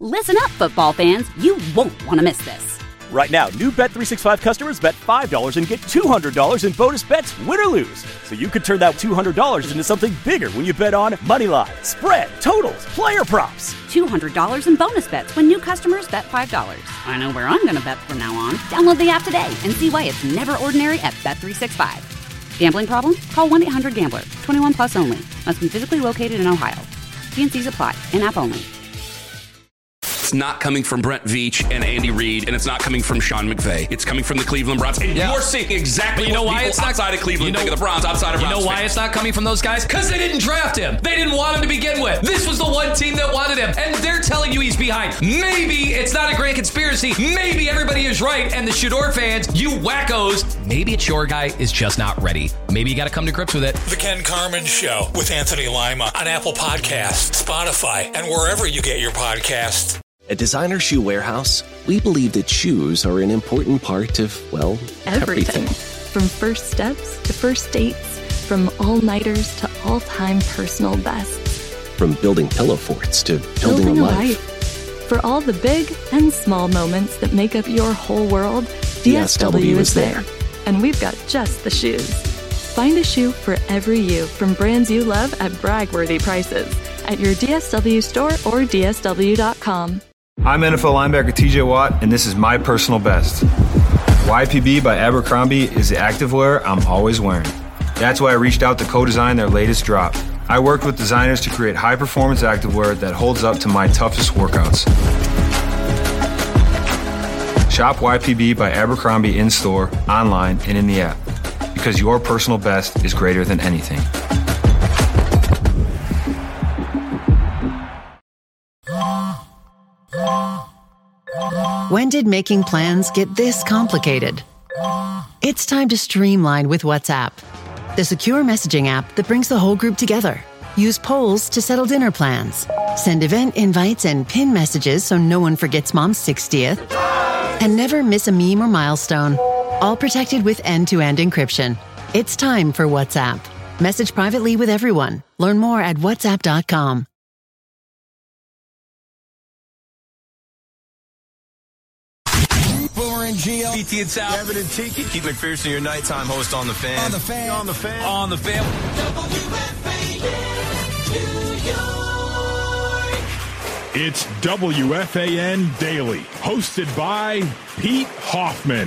Listen up, football fans. You won't want to miss this. Right now, new Bet365 customers bet $5 and get $200 in bonus bets, win or lose. So you could turn that $200 into something bigger when you bet on money line, spread, totals, player props. $200 in bonus bets when new customers bet $5. I know where I'm going to bet from now on. Download the app today and see why it's never ordinary at Bet365. Gambling problem? Call 1-800-GAMBLER. 21 plus only. Must be physically located in Ohio. T&Cs apply. In-app only. It's not coming from Brent Veach and Andy Reid, and it's not coming from Sean McVay. It's coming from the Cleveland Browns. And you're seeing exactly what people outside of Cleveland think of the Browns, outside of Browns. You know why it's not coming from those guys? Because they didn't draft him. They didn't want him to begin with. This was the one team that wanted him, and they're telling you he's behind. Maybe it's not a grand conspiracy. Maybe everybody is right, and the Shador fans, you wackos, maybe it's your guy is just not ready. Maybe you got to come to grips with it. The Ken Carman Show with Anthony Lima on Apple Podcasts, Spotify, and wherever you get your podcasts. At Designer Shoe Warehouse, we believe that shoes are an important part of, well, everything. From first steps to first dates, from all-nighters to all-time personal bests. From building pillow forts to building a life. For all the big and small moments that make up your whole world, DSW is there. And we've got just the shoes. Find a shoe for every you from brands you love at brag-worthy prices at your DSW store or DSW.com. I'm NFL linebacker TJ Watt, and this is my personal best. YPB by Abercrombie is the activewear I'm always wearing. That's why I reached out to co-design their latest drop. I worked with designers to create high-performance activewear that holds up to my toughest workouts. Shop YPB by Abercrombie in-store, online, and in the app. Because your personal best is greater than anything. When did making plans get this complicated? It's time to streamline with WhatsApp, the secure messaging app that brings the whole group together. Use polls to settle dinner plans. Send event invites and pin messages so no one forgets Mom's 60th. And never miss a meme or milestone. All protected with end-to-end encryption. It's time for WhatsApp. Message privately with everyone. Learn more at whatsapp.com. Boomer and Gio. BT and Sal. Kevin and Tiki. Keith McPherson, your nighttime host on The Fan. On The Fan. On The Fan. On The Fan. It's WFAN Daily, hosted by Pete Hoffman.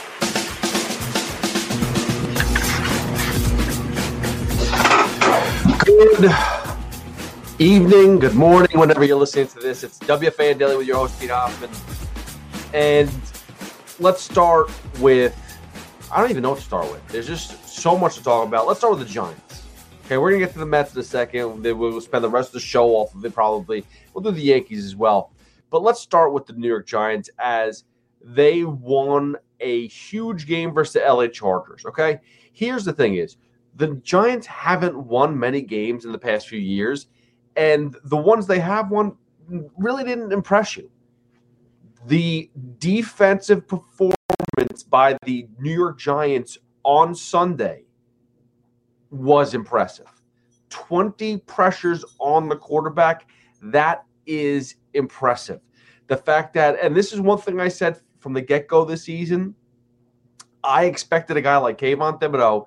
Good evening, good morning, whenever you're listening to this. It's WFAN Daily with your host, Pete Hoffman. And let's start with, I don't even know what to start with. There's just so much to talk about. Let's start with the Giants. Okay, we're going to get to the Mets in a second. We'll spend the rest of the show off of it probably. We'll do the Yankees as well. But let's start with the New York Giants as they won a huge game versus the LA Chargers, okay? Here's the thing is, the Giants haven't won many games in the past few years, and the ones they have won really didn't impress you. The defensive performance by the New York Giants on Sunday was impressive. 20 pressures on the quarterback, that is impressive. The fact that, and this is one thing I said from the get-go this season, I expected a guy like Kayvon Thibodeau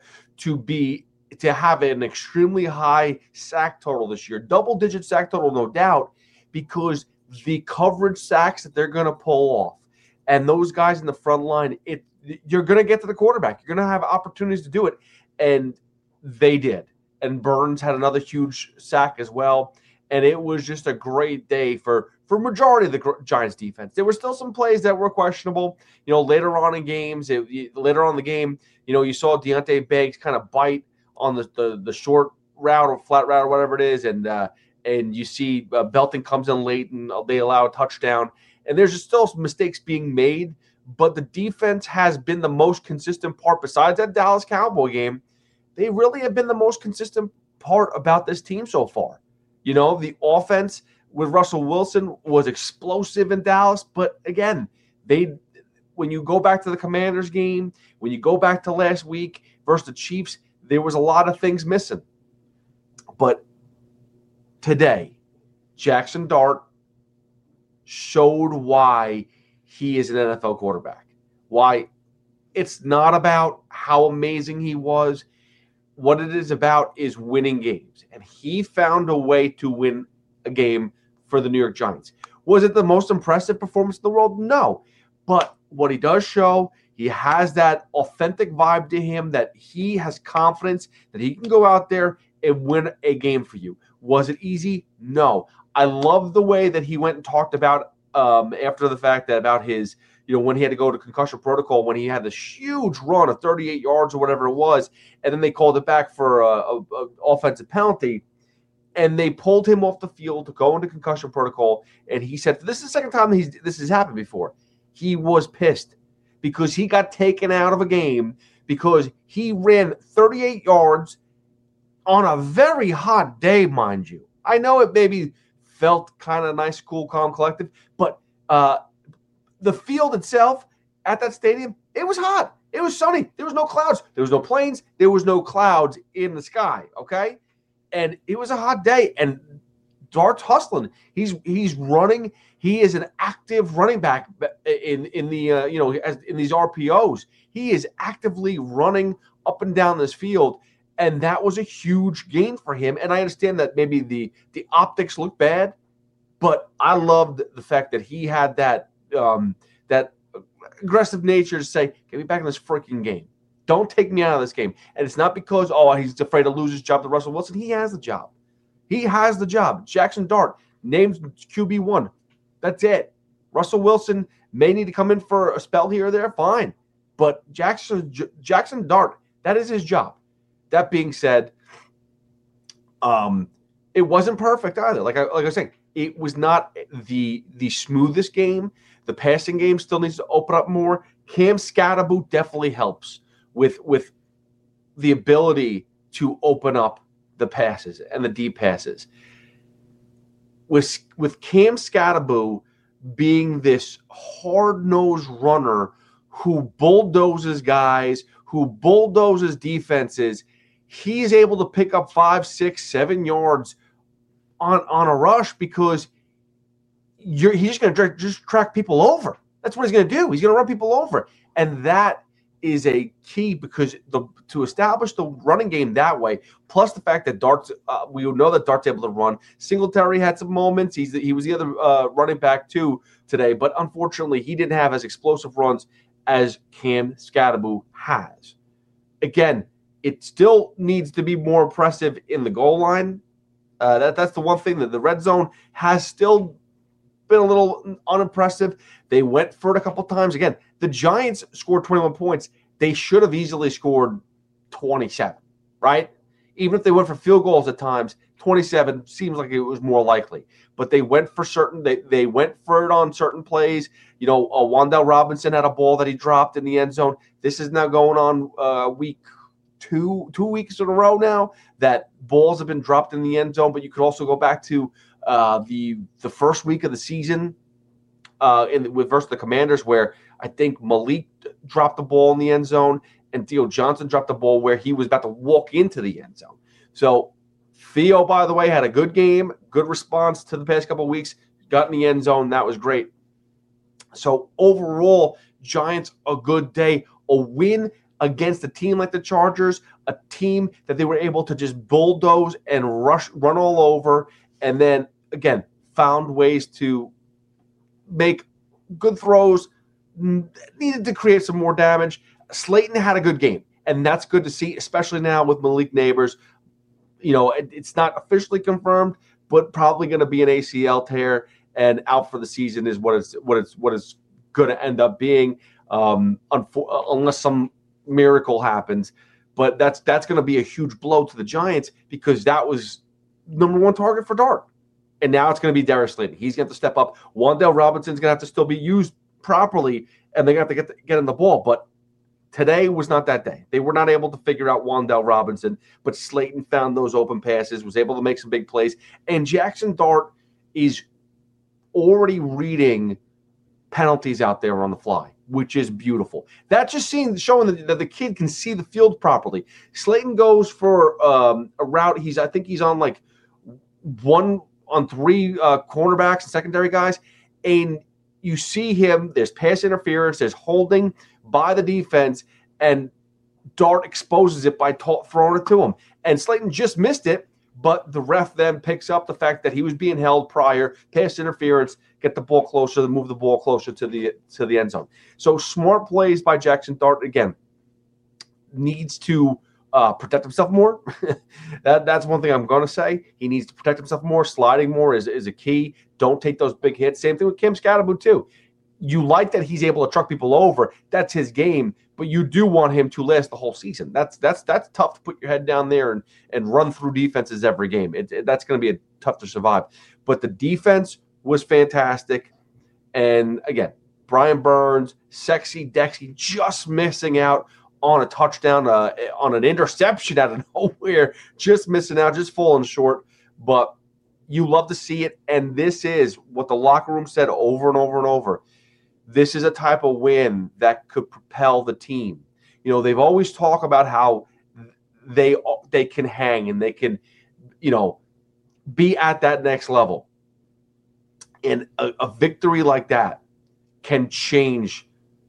to have an extremely high sack total this year. Double-digit sack total, no doubt, because the coverage sacks that they're going to pull off, and those guys in the front line, you're going to get to the quarterback. You're going to have opportunities to do it, and they did. And Burns had another huge sack as well, and it was just a great day for majority of the Giants defense. There were still some plays that were questionable. Later on in games, later on in the game, you saw Deontay Banks kind of bite on the short route or flat route or whatever it is, and you see Belton comes in late and they allow a touchdown. And there's just still some mistakes being made, but the defense has been the most consistent part. Besides that Dallas Cowboy game, they really have been the most consistent part about this team so far. The offense with Russell Wilson was explosive in Dallas, but again, when you go back to the Commanders game, when you go back to last week versus the Chiefs, there was a lot of things missing. But today, Jackson Dart showed why he is an NFL quarterback. Why it's not about how amazing he was. What it is about is winning games. And he found a way to win a game for the New York Giants. Was it the most impressive performance in the world? No. But what he does show, he has that authentic vibe to him that he has confidence that he can go out there and win a game for you. Was it easy? No. I love the way that he went and talked about after the fact that about his, when he had to go to concussion protocol, when he had this huge run of 38 yards or whatever it was, and then they called it back for a offensive penalty, and they pulled him off the field to go into concussion protocol, and he said, this is the second time this has happened before. He was pissed because he got taken out of a game because he ran 38 yards on a very hot day, mind you. I know it maybe felt kind of nice, cool, calm, collective, but the field itself at that stadium, it was hot. It was sunny. There was no clouds. There was no planes. There was no clouds in the sky, okay? And it was a hot day, and Dart's hustling. He's running. He is an active running back in the as in these RPOs. He is actively running up and down this field, and that was a huge gain for him. And I understand that maybe the optics look bad, but I loved the fact that he had that that aggressive nature to say, "Get me back in this freaking game. Don't take me out of this game." And it's not because he's afraid to lose his job to Russell Wilson. He has the job. He has the job. Jackson Dart named QB1. That's it. Russell Wilson may need to come in for a spell here or there. Fine. But Jackson Dart, that is his job. That being said, it wasn't perfect either. Like I was saying, it was not the smoothest game. The passing game still needs to open up more. Cam Skattebo definitely helps with the ability to open up the passes and the deep passes. With Cam Skattebo being this hard-nosed runner who bulldozes guys, who bulldozes defenses, he's able to pick up 5, 6, 7 yards on a rush because he's just going to just track people over. That's what he's going to do. He's going to run people over. And that is a key because to establish the running game that way, plus the fact that Dart's, we know that Dart's able to run. Singletary had some moments. He was the other running back too today, but unfortunately he didn't have as explosive runs as Cam Skattebo has. Again, it still needs to be more impressive in the goal line. That's the one thing that the red zone has still been a little unimpressive. They went for it a couple times. Again, the Giants scored 21 points. They should have easily scored 27, right? Even if they went for field goals at times, 27 seems like it was more likely. But they went for they went for it on certain plays. Wan'Dale Robinson had a ball that he dropped in the end zone. This is now going on week 2 weeks in a row now that balls have been dropped in the end zone. But you could also go back to the first week of the season versus the Commanders, where I think Malik dropped the ball in the end zone and Theo Johnson dropped the ball where he was about to walk into the end zone. So Theo, by the way, had a good game, good response to the past couple of weeks, got in the end zone. That was great. So overall, Giants, a good day, a win against a team like the Chargers, a team that they were able to just bulldoze and run all over, and then, again, found ways to make good throws, needed to create some more damage. Slayton had a good game, and that's good to see, especially now with Malik Nabers. It's not officially confirmed, but probably going to be an ACL tear, and out for the season is what it's going to end up being, unless some miracle happens. But that's going to be a huge blow to the Giants because that was number one target for Dart. And now it's going to be Darius Slayton. He's going to have to step up. Wan'Dale Robinson's going to have to still be used properly, and they're going to have to get in the ball. But today was not that day. They were not able to figure out Wan'Dale Robinson, but Slayton found those open passes, was able to make some big plays. And Jackson Dart is already reading penalties out there on the fly, which is beautiful. That's just showing that the kid can see the field properly. Slayton goes for a route. I think he's on like 1 on 3 cornerbacks and secondary guys, And you see him, there's pass interference, there's holding by the defense, and Dart exposes it by throwing it to him. And Slayton just missed it, but the ref then picks up the fact that he was being held prior, pass interference, get the ball closer, move the ball closer to the end zone. So smart plays by Jackson Dart, again, needs to protect himself more. That's one thing I'm going to say. He needs to protect himself more. Sliding more is a key. Don't take those big hits. Same thing with Kim Scatterboot, too. You like that he's able to truck people over. That's his game, but you do want him to last the whole season. That's tough to put your head down there and run through defenses every game. That's going to be tough to survive. But the defense was fantastic. And, again, Brian Burns, Sexy Dexy, just missing out on a touchdown, on an interception out of nowhere, just missing out, just falling short. But you love to see it, and this is what the locker room said over and over and over. This is a type of win that could propel the team. You know, they've always talked about how they can hang and they can, be at that next level. And a victory like that can change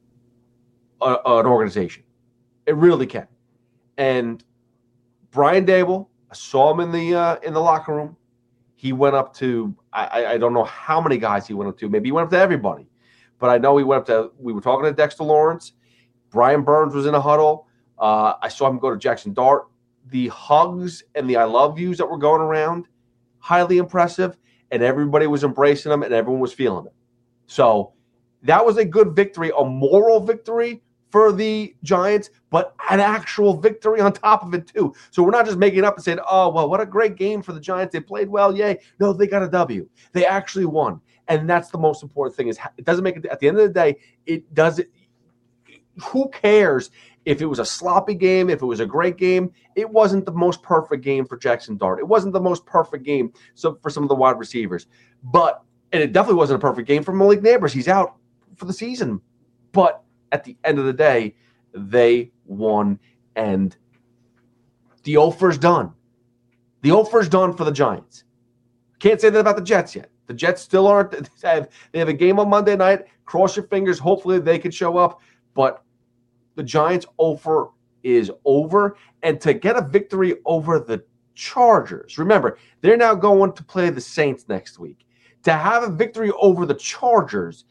an organization. It really can. And Brian Daboll, I saw him in the locker room. He went up to I don't know how many guys he went up to. Maybe he went up to everybody. But I know he went up to – we were talking to Dexter Lawrence. Brian Burns was in a huddle. I saw him go to Jackson Dart. The hugs and the I love yous that were going around, highly impressive. And everybody was embracing him and everyone was feeling it. So that was a good victory, a moral victory for the Giants, but an actual victory on top of it too. So we're not just making it up and saying, oh, well, what a great game for the Giants. They played well, yay. No, they got a W. They actually won. And that's the most important thing is it doesn't make it – at the end of the day, it doesn't – who cares if it was a sloppy game, if it was a great game? It wasn't the most perfect game for Jackson Dart. It wasn't the most perfect game for some of the wide receivers. And it definitely wasn't a perfect game for Malik Nabers. He's out for the season. But at the end of the day, they won, and the offer's done. The offer's done for the Giants. Can't say that about the Jets yet. The Jets still aren't. They have a game on Monday night. Cross your fingers. Hopefully they can show up. But the Giants' offer is over. And to get a victory over the Chargers, remember, they're now going to play the Saints next week. To have a victory over the Chargers,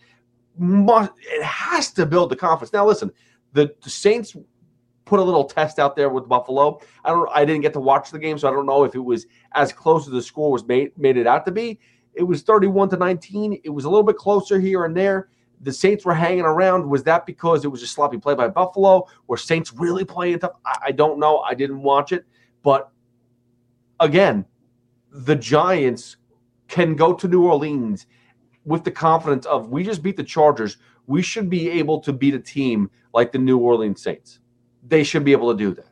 it has to build the confidence. Now, listen, the Saints put a little test out there with Buffalo. I didn't get to watch the game, so I don't know if it was as close as the score was made it out to be. It was 31-19. It was a little bit closer here and there. The Saints were hanging around. Was that because it was a sloppy play by Buffalo? Were Saints really playing tough? I don't know. I didn't watch it. But, again, the Giants can go to New Orleans with the confidence of we just beat the Chargers. We should be able to beat a team like the New Orleans Saints. They should be able to do that.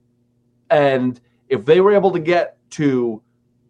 And if they were able to get to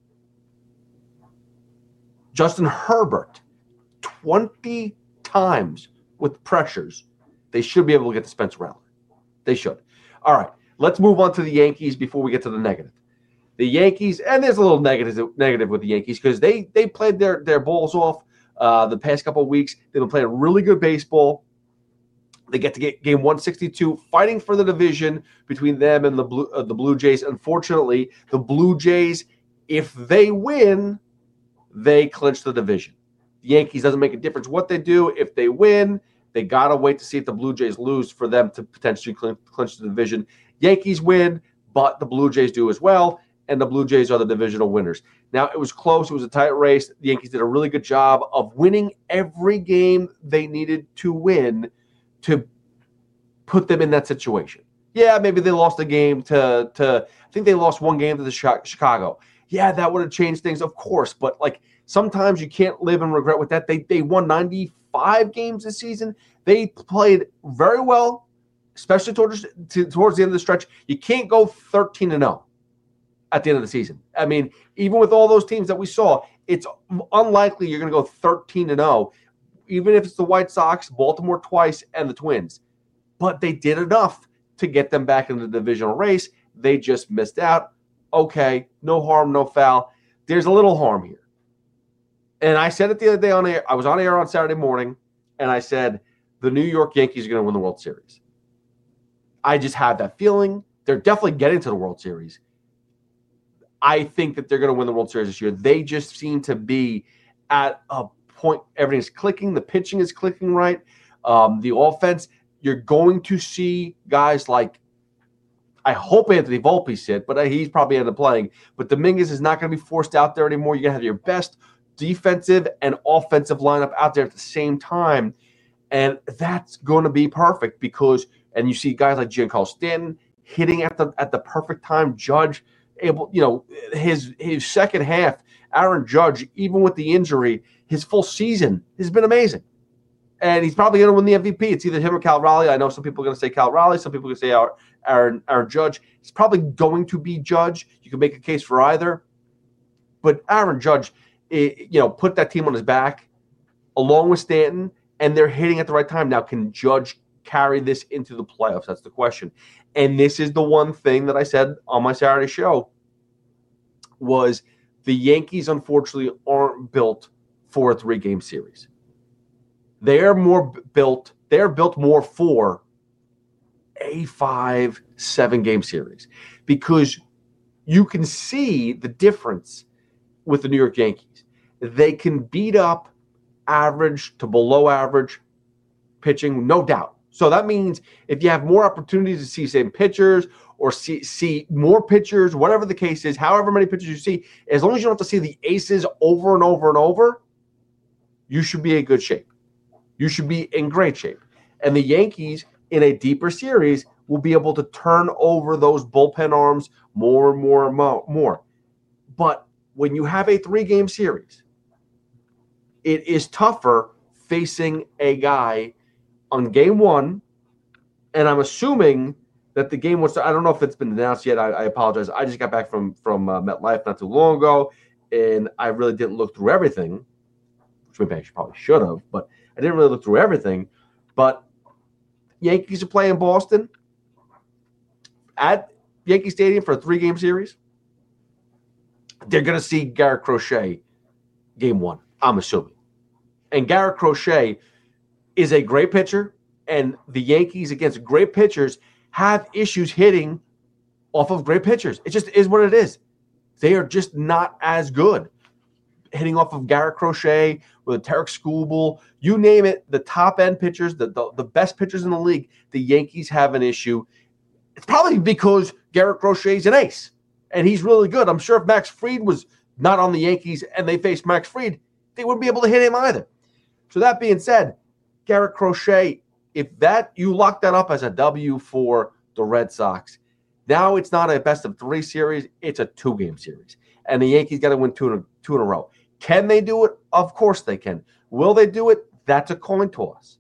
Justin Herbert 20 times with pressures, they should be able to get to Spencer Rattler. They should. All right, let's move on to the Yankees before we get to the negative. The Yankees, and there's a little negative with the Yankees because they played their balls off the past couple of weeks. They've been playing really good baseball. They get game 162, fighting for the division between them and the Blue Jays. Unfortunately, the Blue Jays, if they win, they clinch the division. The Yankees doesn't make a difference what they do. If they win, they got to wait to see if the Blue Jays lose for them to potentially clinch the division. Yankees win, but the Blue Jays do as well, and the Blue Jays are the divisional winners. Now, it was close. It was a tight race. The Yankees did a really good job of winning every game they needed to win to put them in that situation. Yeah, maybe they lost a game to I think they lost one game to the Chicago. Yeah, that would have changed things, of course. But, sometimes you can't live in regret with that. They won 95 games this season. They played very well, especially towards the end of the stretch. You can't go 13-0 at the end of the season. I mean, even with all those teams that we saw, it's unlikely you're going to go 13-0, even if it's the White Sox, Baltimore twice, and the Twins. But they did enough to get them back into the divisional race. They just missed out. Okay, no harm, no foul. There's a little harm here. And I said it the other day on air. I was on air on Saturday morning, and I said the New York Yankees are going to win the World Series. I just have that feeling. They're definitely getting to the World Series. I think that they're going to win the World Series this year. They just seem to be at a point. Everything's clicking. The pitching is clicking right. The offense, you're going to see guys like, I hope Anthony Volpe's hit, but he's probably ended up playing. But Dominguez is not going to be forced out there anymore. You're going to have your best defensive and offensive lineup out there at the same time. And that's going to be perfect because, and you see guys like Giancarlo Stanton hitting at the perfect time. Judge able, his second half, Aaron Judge, even with the injury, his full season has been amazing. And he's probably going to win the MVP. It's either him or Cal Raleigh. I know some people are going to say Cal Raleigh. Some people are going to say Aaron Judge. It's probably going to be Judge. You can make a case for either. But Aaron Judge, put that team on his back along with Stanton, and they're hitting at the right time. Now, can Judge carry this into the playoffs? That's the question. And this is the one thing that I said on my Saturday show was the Yankees, unfortunately, aren't built for a 3-game series. They're built more for a 5-7 game series because you can see the difference with the New York Yankees. They can beat up average to below average pitching, no doubt. So that means if you have more opportunities to see same pitchers or see more pitchers, whatever the case is, however many pitchers you see, as long as you don't have to see the aces over and over and over, you should be in good shape. You should be in great shape. And the Yankees, in a deeper series, will be able to turn over those bullpen arms more and more and more. But when you have a 3-game series, it is tougher facing a guy on game 1. And I'm assuming that the game was, I don't know if it's been announced yet. I apologize. I just got back from MetLife not too long ago, and I really didn't look through everything, which maybe I probably should have, but I didn't really look through everything. But Yankees are playing Boston at Yankee Stadium for a 3-game series. They're going to see Garrett Crochet game 1, I'm assuming. And Garrett Crochet is a great pitcher, and the Yankees against great pitchers have issues hitting off of great pitchers. It just is what it is. They are just not as good hitting off of Garrett Crochet with Tarek Skubal, you name it, the top-end pitchers, the best pitchers in the league, the Yankees have an issue. It's probably because Garrett Crochet's an ace, and he's really good. I'm sure if Max Fried was not on the Yankees and they faced Max Fried, they wouldn't be able to hit him either. So that being said, Garrett Crochet, if you lock that up as a W for the Red Sox, now it's not a best-of-3 series, it's a 2-game series. And the Yankees got to win two in a row. Can they do it? Of course they can. Will they do it? That's a coin toss.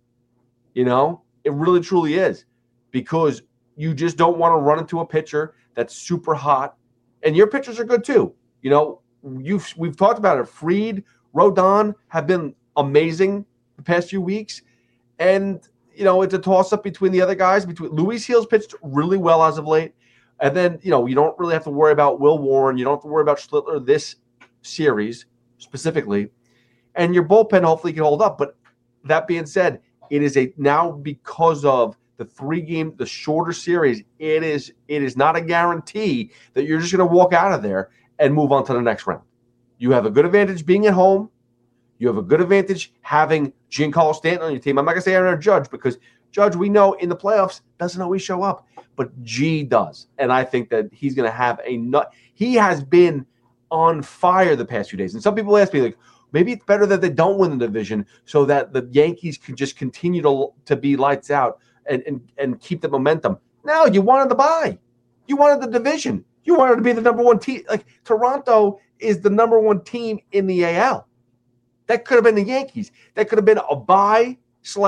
It really, truly is. Because you just don't want to run into a pitcher that's super hot. And your pitchers are good too. We've talked about it. Fried, Rodon have been amazing the past few weeks. And, it's a toss-up between the other guys. Luis Gil's pitched really well as of late. And then, you don't really have to worry about Will Warren. You don't have to worry about Schlittler this series specifically. And your bullpen hopefully can hold up. But that being said, it is now because of the shorter series, it is not a guarantee that you're just going to walk out of there and move on to the next round. You have a good advantage being at home. You have a good advantage having Giancarlo Stanton on your team. I'm not going to say Aaron Judge because Judge, we know in the playoffs, doesn't always show up. But G does. And I think that he's going to have he has been on fire the past few days. And some people ask me, maybe it's better that they don't win the division so that the Yankees can just continue to be lights out and keep the momentum. No, you wanted the bye. You wanted the division. You wanted to be the number 1 team. Toronto is the number 1 team in the AL. That could have been the Yankees. That could have been a bye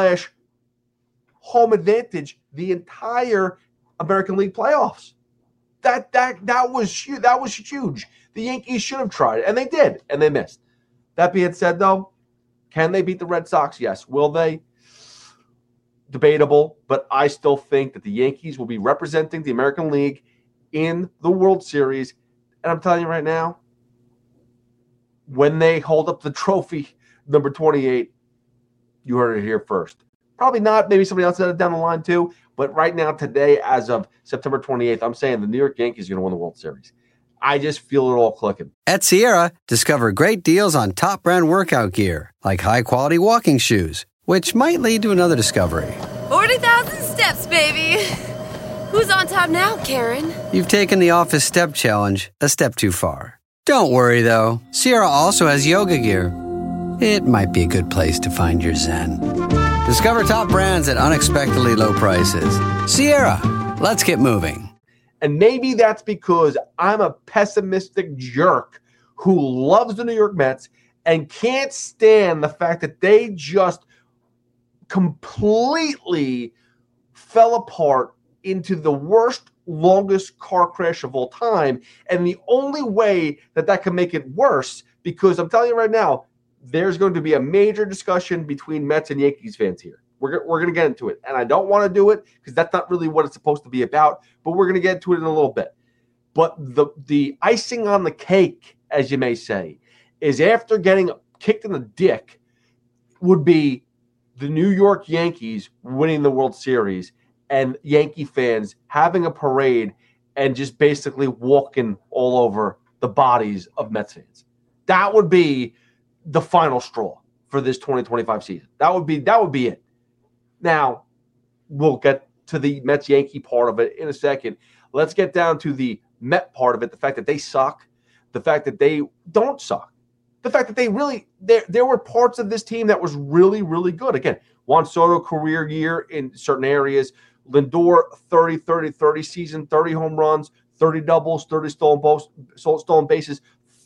/ home advantage the entire American League playoffs. That was huge. The Yankees should have tried, and they did, and they missed. That being said, though, can they beat the Red Sox? Yes. Will they? Debatable, but I still think that the Yankees will be representing the American League in the World Series. And I'm telling you right now, when they hold up the trophy, number 28, you heard it here first. Probably not. Maybe somebody else said it down the line too. But right now, today, as of September 28th, I'm saying the New York Yankees are going to win the World Series. I just feel it all clicking. At Sierra, discover great deals on top brand workout gear, like high-quality walking shoes, which might lead to another discovery. 40,000 steps, baby. Who's on top now, Karen? You've taken the office step challenge a step too far. Don't worry, though. Sierra also has yoga gear. It might be a good place to find your zen. Discover top brands at unexpectedly low prices. Sierra, let's get moving. And maybe that's because I'm a pessimistic jerk who loves the New York Mets and can't stand the fact that they just completely fell apart into the worst, longest car crash of all time. And the only way that can make it worse, because I'm telling you right now, there's going to be a major discussion between Mets and Yankees fans here. We're going to get into it. And I don't want to do it because that's not really what it's supposed to be about, but we're going to get into it in a little bit. But the icing on the cake, as you may say, is after getting kicked in the dick would be the New York Yankees winning the World Series and Yankee fans having a parade and just basically walking all over the bodies of Mets fans. That would be the final straw for this 2025 season. That would be it. Now, we'll get to the Mets-Yankee part of it in a second. Let's get down to the Met part of it, the fact that they suck, the fact that they don't suck, the fact that they really – there were parts of this team that was really, really good. Again, Juan Soto career year in certain areas, Lindor 30-30-30 season, 30 home runs, 30 doubles, 30 stolen bases,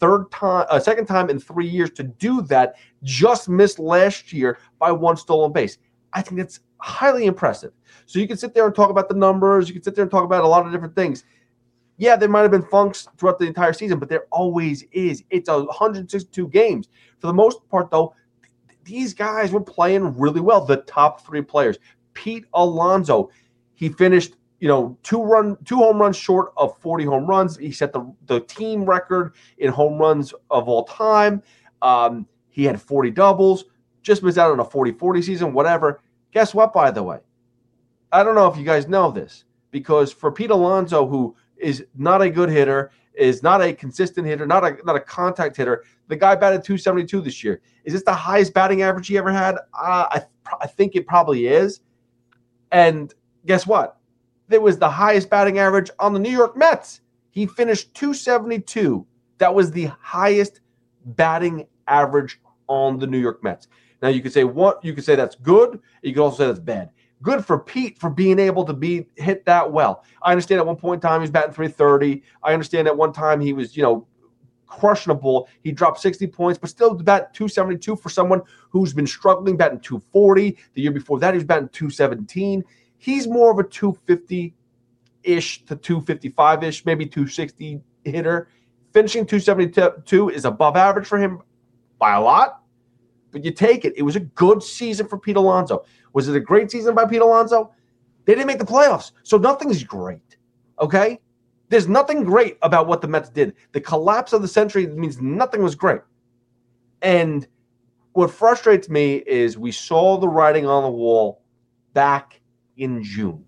second time in 3 years to do that, just missed last year by one stolen base. I think that's highly impressive. So you can sit there and talk about the numbers. You can sit there and talk about a lot of different things. Yeah, there might have been funks throughout the entire season, but there always is. It's 162 games. For the most part, though, these guys were playing really well, the top three players. Pete Alonso, he finished, two home runs short of 40 home runs. He set the team record in home runs of all time. He had 40 doubles. Just missed out on a 40-40 season, whatever. Guess what, by the way? I don't know if you guys know this, because for Pete Alonso, who is not a good hitter, is not a consistent hitter, not a contact hitter, the guy batted .272 this year. Is this the highest batting average he ever had? I think it probably is. And guess what? It was the highest batting average on the New York Mets. He finished .272. That was the highest batting average on the New York Mets. Now, you could say that's good. You could also say that's bad. Good for Pete for being able to be hit that well. I understand at one point in time he was batting .330. I understand at one time he was, crushing a ball. He dropped 60 points, but still bat .272 for someone who's been struggling, batting .240. The year before that, he was batting .217. He's more of a .250-ish to .255-ish, maybe .260 hitter. Finishing .272 is above average for him by a lot. But you take it. It was a good season for Pete Alonso. Was it a great season by Pete Alonso? They didn't make the playoffs, so nothing's great, okay? There's nothing great about what the Mets did. The collapse of the century means nothing was great. And what frustrates me is we saw the writing on the wall back in June.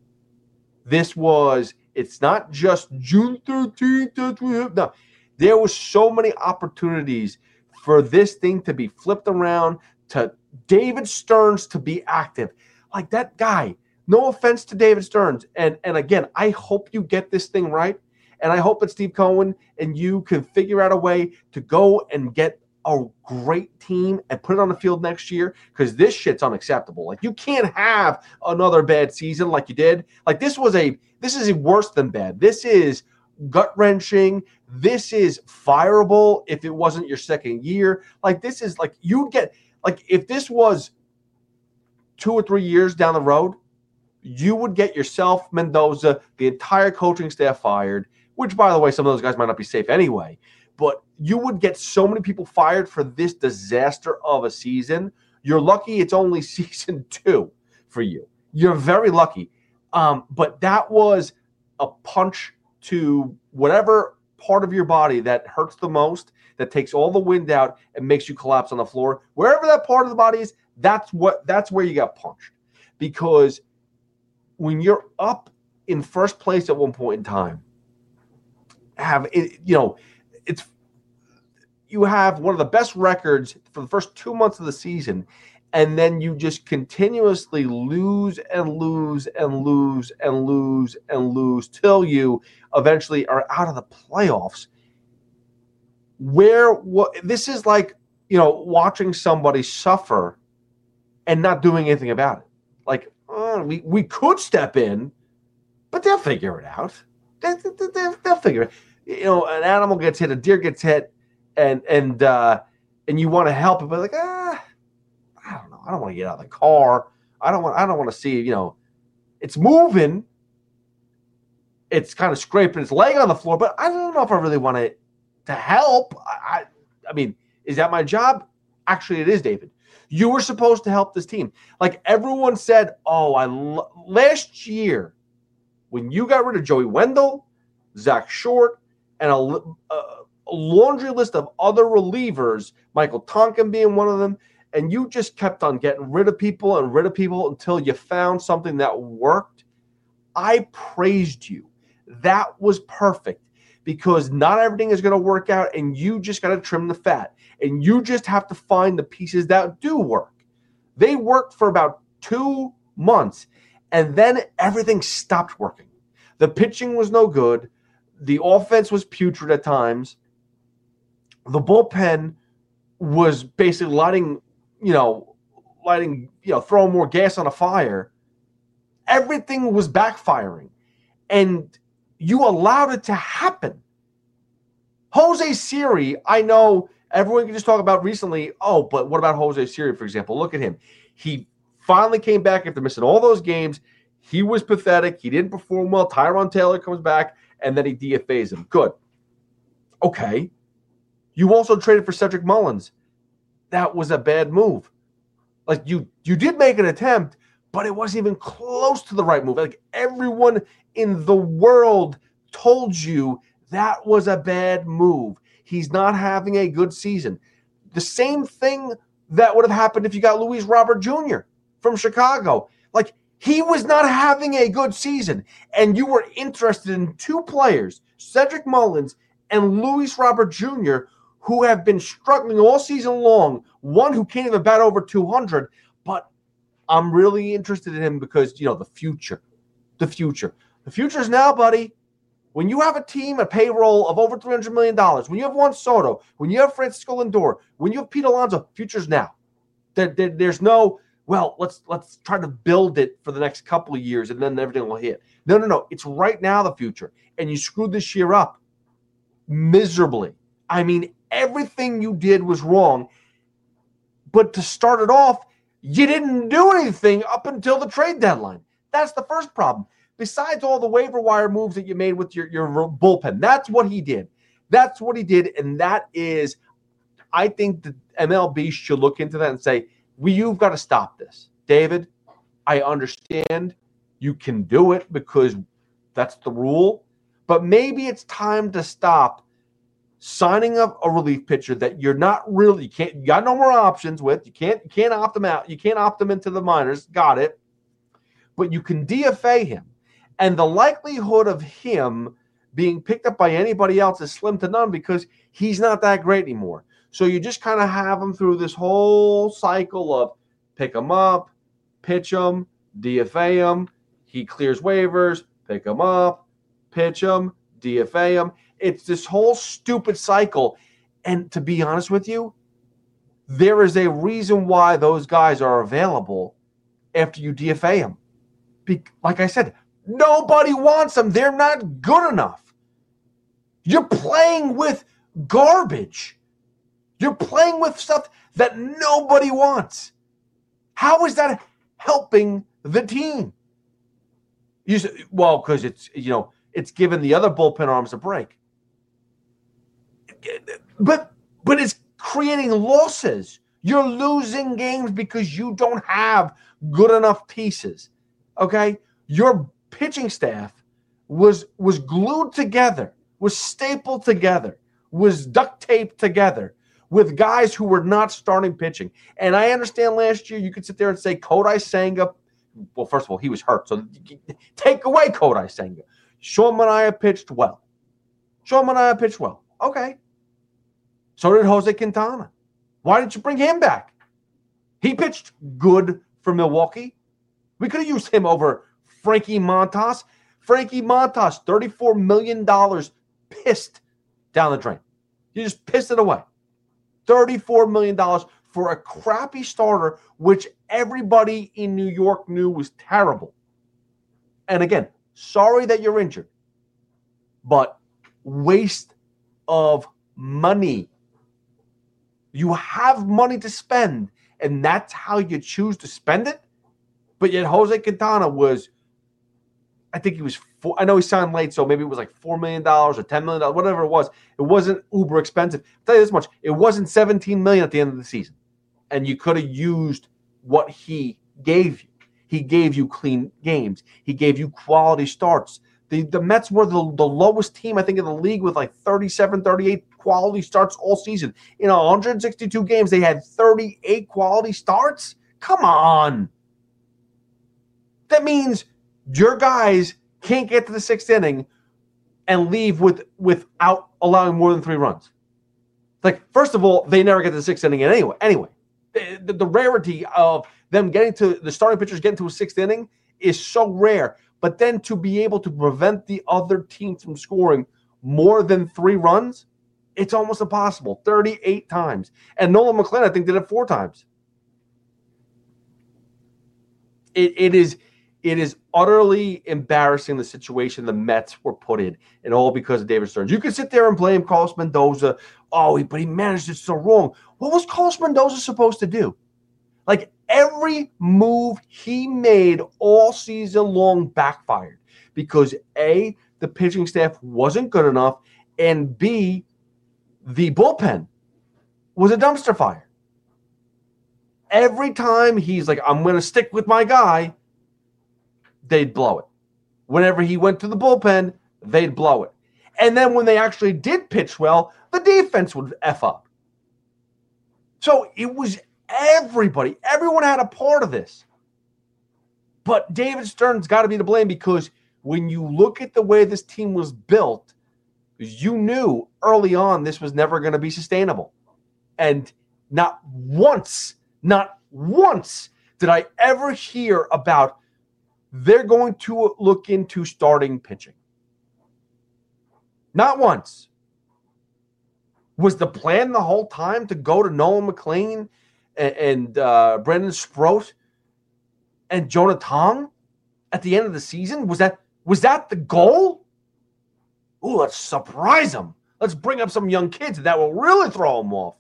It's not just June 13th. No, there was so many opportunities for this thing to be flipped around, to David Stearns to be active. Like that guy, no offense to David Stearns. And again, I hope you get this thing right. And I hope that Steve Cohen and you can figure out a way to go and get a great team and put it on the field next year, because this shit's unacceptable. Like, you can't have another bad season like you did. Like, this is worse than bad. This is gut-wrenching. This is fireable if it wasn't your second year. Like, this is like, if this was 2 or 3 years down the road, you would get yourself, Mendoza, the entire coaching staff fired, which, by the way, some of those guys might not be safe anyway. But you would get so many people fired for this disaster of a season. You're lucky it's only season 2 for you. You're very lucky. But that was a punch to whatever part of your body that hurts the most, that takes all the wind out and makes you collapse on the floor, wherever that part of the body is, that's where you got punched. Because when you're up in first place at one point in time, you have one of the best records for the first 2 months of the season, and then you just continuously lose and lose and lose and lose and lose till you eventually are out of the playoffs. This is like, watching somebody suffer and not doing anything about it. Like, we could step in, but they'll figure it out. They'll figure it. An animal gets hit, a deer gets hit, and you want to help it, but like, I don't know. I don't want to get out of the car. I don't want to see, it's moving. It's kind of scraping its leg on the floor, but I don't know if I really want to help. I mean, is that my job? Actually, it is, David. You were supposed to help this team. Like everyone said, last year when you got rid of Joey Wendell, Zach Short, and a laundry list of other relievers, Michael Tonkin being one of them, and you just kept on getting rid of people until you found something that worked, I praised you. That was perfect because not everything is going to work out, and you just got to trim the fat, and you just have to find the pieces that do work. They worked for about 2 months, and then everything stopped working. The pitching was no good. The offense was putrid at times. The bullpen was basically throwing more gas on a fire. Everything was backfiring, and you allowed it to happen. Jose Siri, I know everyone can just talk about recently, but what about Jose Siri, for example? Look at him. He finally came back after missing all those games. He was pathetic. He didn't perform well. Tyrone Taylor comes back, and then he DFAs him. Good. Okay. You also traded for Cedric Mullins. That was a bad move. Like, you did make an attempt, but it wasn't even close to the right move. Like, everyone in the world told you that was a bad move. He's not having a good season. The same thing that would have happened if you got Luis Robert Jr. from Chicago. Like, he was not having a good season, and you were interested in 2 players, Cedric Mullins and Luis Robert Jr., who have been struggling all season long, one who can't even bat over 200, but I'm really interested in him because, the future. The future is now, buddy. When you have a team, a payroll of over $300 million, when you have Juan Soto, when you have Francisco Lindor, when you have Pete Alonso, future's now. There's no, let's try to build it for the next couple of years and then everything will hit. No. It's right now, the future. And you screwed this year up miserably. I mean, everything you did was wrong. But to start it off, you didn't do anything up until the trade deadline. That's the first problem. Besides all the waiver wire moves that you made with your bullpen, that's what he did. And that is, I think the MLB should look into that and say, you've got to stop this. David, I understand you can do it because that's the rule, but maybe it's time to stop signing up a relief pitcher that you're not really, you got no more options with. You can't opt them out. You can't opt them into the minors. Got it. But you can DFA him. And the likelihood of him being picked up by anybody else is slim to none because he's not that great anymore. So you just kind of have him through this whole cycle of pick him up, pitch him, DFA him. He clears waivers, pick him up, pitch him, DFA him. It's this whole stupid cycle. And to be honest with you, there is a reason why those guys are available after you DFA them. Like I said, nobody wants them. They're not good enough. You're playing with garbage. You're playing with stuff that nobody wants. How is that helping the team? Because it's given the other bullpen arms a break. But it's creating losses. You're losing games because you don't have good enough pieces. Okay? Your pitching staff was glued together was stapled together, was duct taped together with guys who were not starting pitching. And I understand last year you could sit there and say Kodai Senga. Well, first of all, he was hurt, so take away Kodai Senga. Sean Manaea pitched well. Okay. So did Jose Quintana. Why didn't you bring him back? He pitched good for Milwaukee. We could have used him over Frankie Montas. Frankie Montas, $34 million pissed down the drain. You just pissed it away. $34 million for a crappy starter, which everybody in New York knew was terrible. And again, sorry that you're injured, but waste of money. You have money to spend, and that's how you choose to spend it. But yet Jose Quintana was, I think he was, I know he signed late, so maybe it was like $4 million or $10 million, whatever it was. It wasn't uber expensive. I'll tell you this much. It wasn't $17 million at the end of the season. And you could have used what he gave you. He gave you clean games. He gave you quality starts. The Mets were the lowest team, I think, in the league with like 37, 38 quality starts all season. In 162 games, they had 38 quality starts? Come on. That means your guys can't get to the sixth inning and leave without allowing more than 3 runs. Like, first of all, they never get to the sixth inning anyway. The rarity of them getting to the starting pitchers getting to a sixth inning is so rare. But then to be able to prevent the other team from scoring more than 3 runs, it's almost impossible. 38 times. And Nolan McLean, I think, did it 4 times. It is utterly embarrassing, the situation the Mets were put in, and all because of David Stearns. You could sit there and blame Carlos Mendoza. But he managed it so wrong. What was Carlos Mendoza supposed to do? Like, every move he made all season long backfired because A, the pitching staff wasn't good enough, and B, the bullpen was a dumpster fire. Every time he's like, I'm going to stick with my guy, they'd blow it. Whenever he went to the bullpen, they'd blow it. And then when they actually did pitch well, the defense would F up. So it was everybody. Everyone had a part of this. But David Stearns got to be to blame because when you look at the way this team was built, you knew early on this was never going to be sustainable. And not once did I ever hear about they're going to look into starting pitching. Not once. Was the plan the whole time to go to Nolan McLean and Brandon Sproat and Jonah Tong at the end of the season? Was that the goal? Ooh, let's surprise them. Let's bring up some young kids that will really throw them off.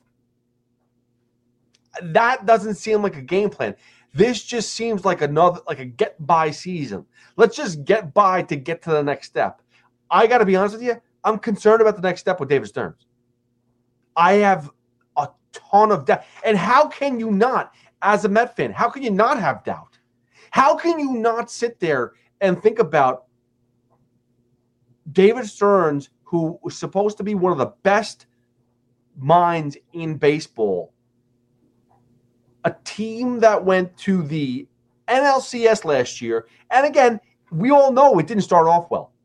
That doesn't seem like a game plan. This just seems like a get-by season. Let's just get by to get to the next step. I got to be honest with you. I'm concerned about the next step with David Stearns. I have a ton of doubt. And how can you not, as a Met fan, how can you not have doubt? How can you not sit there and think about David Stearns, who was supposed to be one of the best minds in baseball, a team that went to the NLCS last year, and again, we all know it didn't start off well.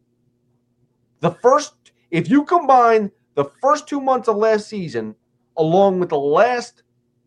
If you combine the first 2 months of last season along with the last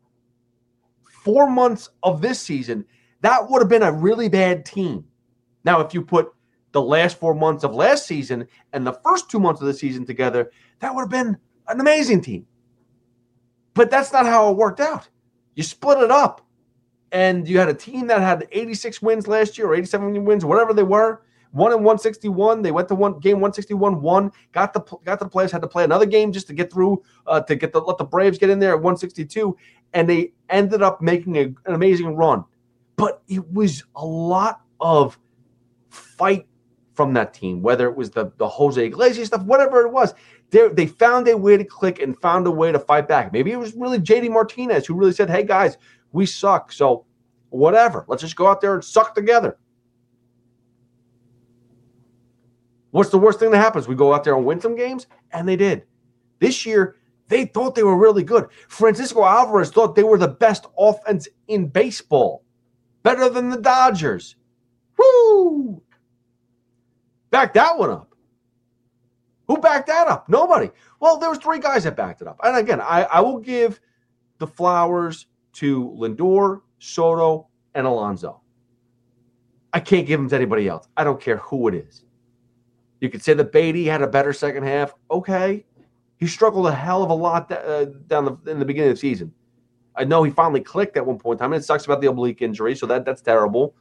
4 months of this season, that would have been a really bad team. Now, if you put the last 4 months of last season and the first 2 months of the season together, that would have been an amazing team. But that's not how it worked out. You split it up, and you had a team that had 86 wins last year or 87 wins, whatever they were, 1-161. They went to game 161, won, got the playoffs, had to play another game just to get through, let the Braves get in there at 162, and they ended up making an amazing run. But it was a lot of fight from that team, whether it was the Jose Iglesias stuff, whatever it was. They found a way to click and found a way to fight back. Maybe it was really JD Martinez who really said, hey, guys, we suck. So whatever. Let's just go out there and suck together. What's the worst thing that happens? We go out there and win some games, and they did. This year, they thought they were really good. Francisco Alvarez thought they were the best offense in baseball. Better than the Dodgers. Woo! Back that one up. Who backed that up? Nobody. Well, there was 3 guys that backed it up. And again, I will give the flowers to Lindor, Soto, and Alonso. I can't give them to anybody else. I don't care who it is. You could say that Beatty had a better second half. Okay. He struggled a hell of a lot in the beginning of the season. I know he finally clicked at one point in time, and it sucks about the oblique injury, so that's terrible.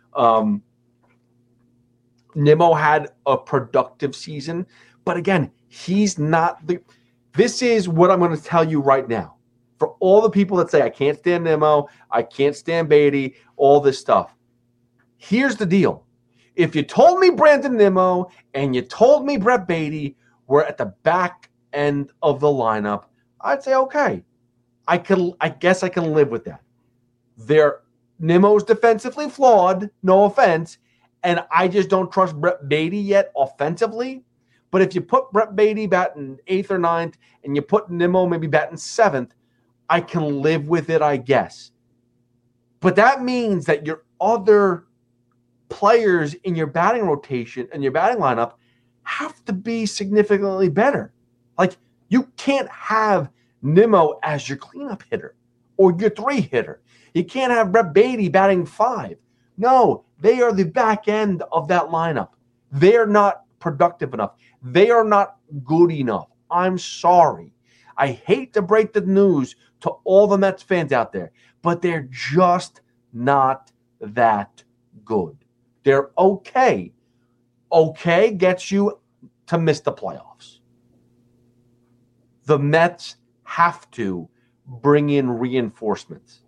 Nimmo had a productive season, but again, he's not the – this is what I'm going to tell you right now. For all the people that say, I can't stand Nimmo, I can't stand Beatty, all this stuff. Here's the deal. If you told me Brandon Nimmo and you told me Brett Beatty were at the back end of the lineup, I'd say, okay, I guess I can live with that. Nimmo's defensively flawed, no offense, and I just don't trust Brett Beatty yet offensively. But if you put Brett Beatty batting 8th or 9th and you put Nimmo maybe batting 7th, I can live with it, I guess. But that means that your other players in your batting rotation and your batting lineup have to be significantly better. Like, you can't have Nimmo as your cleanup hitter or your 3 hitter. You can't have Brett Beatty batting 5. No, they are the back end of that lineup. They are not productive enough. They are not good enough. I'm sorry. I hate to break the news to all the Mets fans out there, but they're just not that good. They're okay. Okay gets you to miss the playoffs. The Mets have to bring in reinforcements.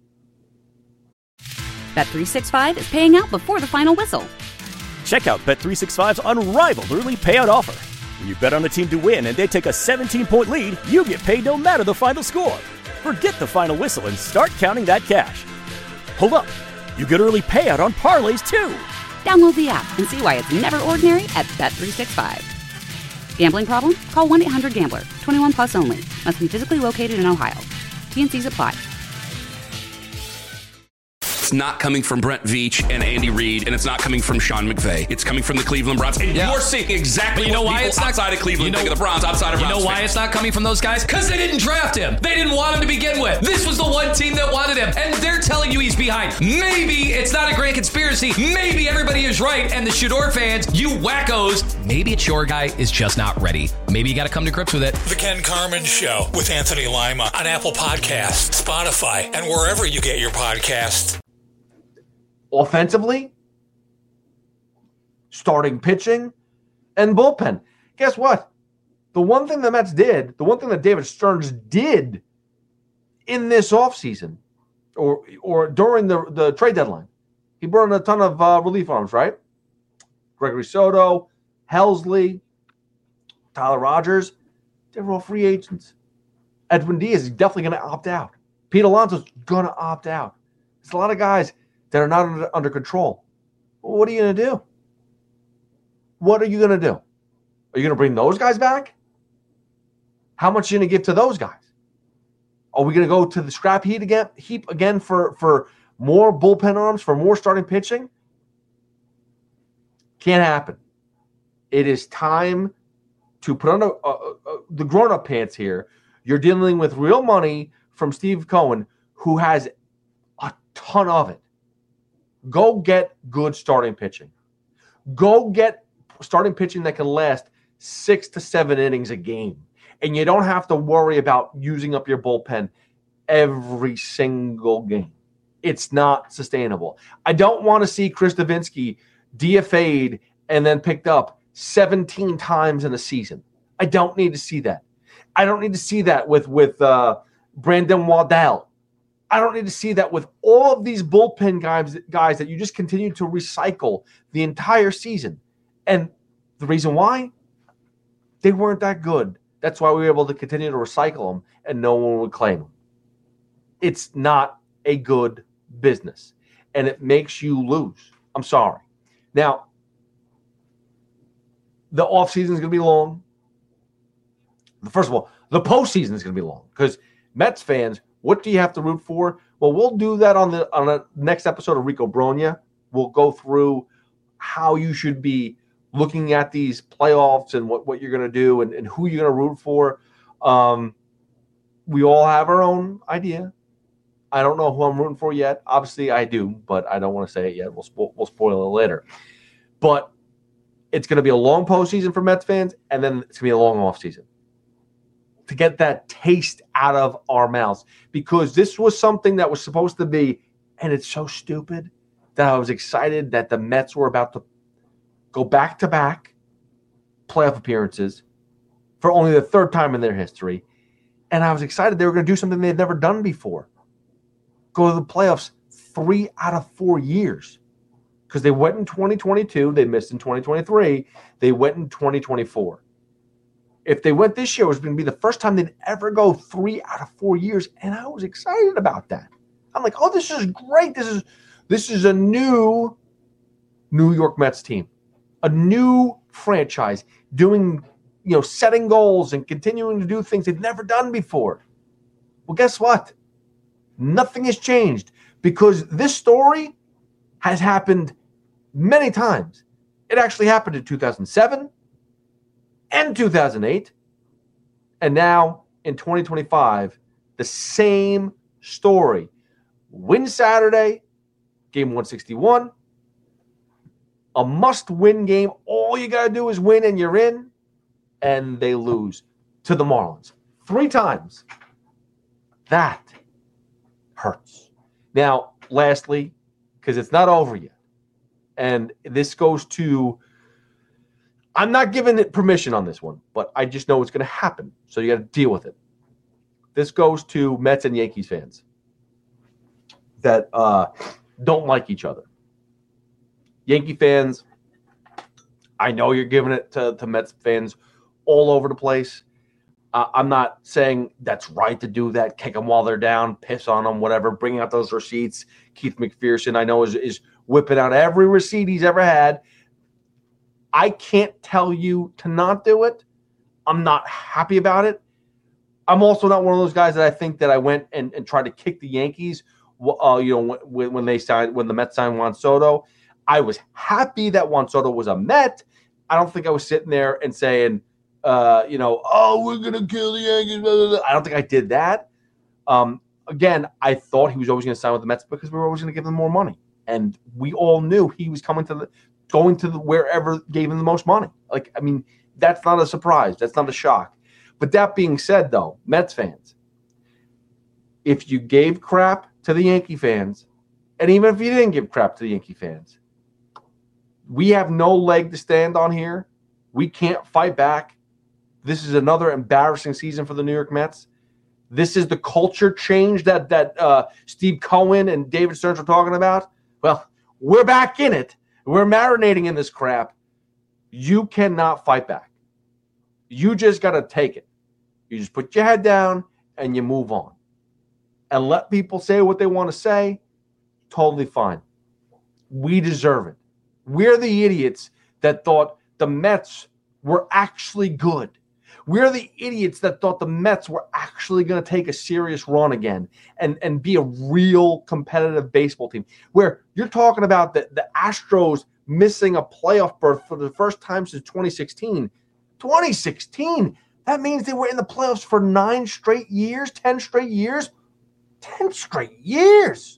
Bet365 is paying out before the final whistle. Check out Bet365's unrivaled early payout offer. When you bet on a team to win and they take a 17-point lead, you get paid no matter the final score. Forget the final whistle and start counting that cash. Hold up. You get early payout on parlays, too. Download the app and see why it's never ordinary at Bet365. Gambling problem? Call 1-800-GAMBLER. 21 plus only. Must be physically located in Ohio. T&Cs apply. It's not coming from Brent Veach and Andy Reid, and it's not coming from Sean McVay. It's coming from the Cleveland Browns. And you're seeing exactly what people outside of Cleveland think of the Browns, outside of Browns. You know why it's not coming from those guys? Because they didn't draft him. They didn't want him to begin with. This was the one team that wanted him, and they're telling you he's behind. Maybe it's not a grand conspiracy. Maybe everybody is right, and the Shador fans, you wackos, maybe it's your guy is just not ready. Maybe you got to come to grips with it. The Ken Carman Show with Anthony Lima on Apple Podcasts, Spotify, and wherever you get your podcasts. Offensively, starting pitching, and bullpen. Guess what? The one thing the Mets did, the one thing that David Stearns did in this offseason or during the trade deadline, he brought in a ton of relief arms, right? Gregory Soto, Helsley, Tyler Rogers, they were all free agents. Edwin Diaz is definitely going to opt out. Pete Alonso's going to opt out. There's a lot of guys that are not under control. Well, what are you going to do? What are you going to do? Are you going to bring those guys back? How much are you going to give to those guys? Are we going to go to the scrap heap again for more bullpen arms, for more starting pitching? Can't happen. It is time to put on the grown-up pants here. You're dealing with real money from Steve Cohen, who has a ton of it. Go get good starting pitching. Go get starting pitching that can last 6 to 7 innings a game. And you don't have to worry about using up your bullpen every single game. It's not sustainable. I don't want to see Chris Davinsky DFA'd and then picked up 17 times in a season. I don't need to see that. I don't need to see that with Brandon Waddell. I don't need to see that with all of these bullpen guys that you just continue to recycle the entire season. And the reason why? They weren't that good. That's why we were able to continue to recycle them and no one would claim them. It's not a good business. And it makes you lose. I'm sorry. Now, the offseason is going to be long. First of all, the postseason is going to be long because Mets fans, what do you have to root for? Well, we'll do that on the next episode of Rico Bronya. We'll go through how you should be looking at these playoffs and what you're going to do and who you're going to root for. We all have our own idea. I don't know who I'm rooting for yet. Obviously, I do, but I don't want to say it yet. We'll spoil it later. But it's going to be a long postseason for Mets fans, and then it's going to be a long offseason to get that taste out of our mouths, because this was something that was supposed to be, and it's so stupid that I was excited that the Mets were about to go back-to-back playoff appearances for only the third time in their history, and I was excited they were going to do something they'd never done before. Go to the playoffs 3 out of 4 years. Because they went in 2022, they missed in 2023, they went in 2024. If they went this year, it was going to be the first time they'd ever go 3 out of 4 years, and I was excited about that. I'm like, oh, this is great. This is a new New York Mets team, a new franchise doing, setting goals and continuing to do things they've never done before. Well, guess what? Nothing has changed, because this story has happened many times. It actually happened in 2007 and 2008. And now in 2025, the same story. Win Saturday, game 161. A must-win game. All you got to do is win and you're in. And they lose to the Marlins 3 times. That hurts. Now, lastly, because it's not over yet, and this goes to, I'm not giving it permission on this one, but I just know it's going to happen, so you got to deal with it. This goes to Mets and Yankees fans that don't like each other. Yankee fans, I know you're giving it to Mets fans all over the place. I'm not saying that's right to do that, kick them while they're down, piss on them, whatever, bring out those receipts. Keith McPherson, I know, is whipping out every receipt he's ever had. I can't tell you to not do it. I'm not happy about it. I'm also not one of those guys that I think that I went and tried to kick the Yankees, when the Mets signed Juan Soto. I was happy that Juan Soto was a Met. I don't think I was sitting there and saying, we're going to kill the Yankees. Blah, blah, blah. I don't think I did that. Again, I thought he was always going to sign with the Mets because we were always going to give them more money. And we all knew he was going to wherever gave him the most money. That's not a surprise. That's not a shock. But that being said, though, Mets fans, if you gave crap to the Yankee fans, and even if you didn't give crap to the Yankee fans, we have no leg to stand on here. We can't fight back. This is another embarrassing season for the New York Mets. This is the culture change that Steve Cohen and David Stearns were talking about. Well, we're back in it. We're marinating in this crap. You cannot fight back. You just got to take it. You just put your head down and you move on. And let people say what they want to say. Totally fine. We deserve it. We're the idiots that thought the Mets were actually good. We're the idiots that thought the Mets were actually going to take a serious run again and be a real competitive baseball team. Where you're talking about the Astros missing a playoff berth for the first time since 2016. 2016? That means they were in the playoffs for 9 straight years, 10 straight years. 10 straight years.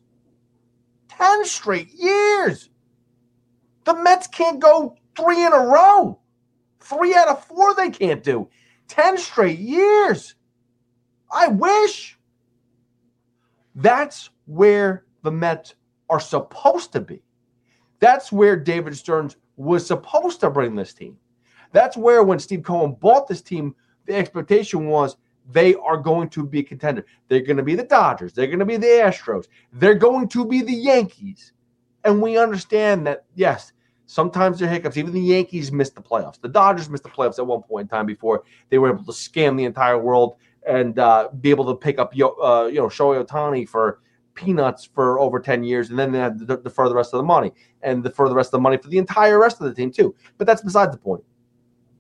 10 straight years. The Mets can't go 3 in a row. 3 out of 4 they can't do. 10 straight years. I wish. That's where the Mets are supposed to be. That's where David Stearns was supposed to bring this team. That's where when Steve Cohen bought this team, the expectation was they are going to be a contender. They're going to be the Dodgers. They're going to be the Astros. They're going to be the Yankees. And we understand that, yes, sometimes there are hiccups. Even the Yankees missed the playoffs. The Dodgers missed the playoffs at one point in time before they were able to scam the entire world and be able to pick up Shohei Ohtani for peanuts for over 10 years, and then they had to defer the rest of the money and defer the rest of the money for the entire rest of the team too. But that's beside the point.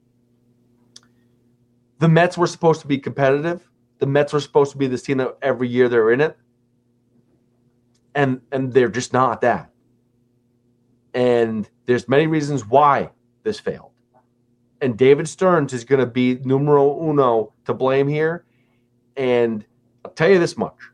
The Mets were supposed to be competitive. The Mets were supposed to be this team that every year they're in it. And they're just not that. And there's many reasons why this failed. And David Stearns is going to be numero uno to blame here. And I'll tell you this much.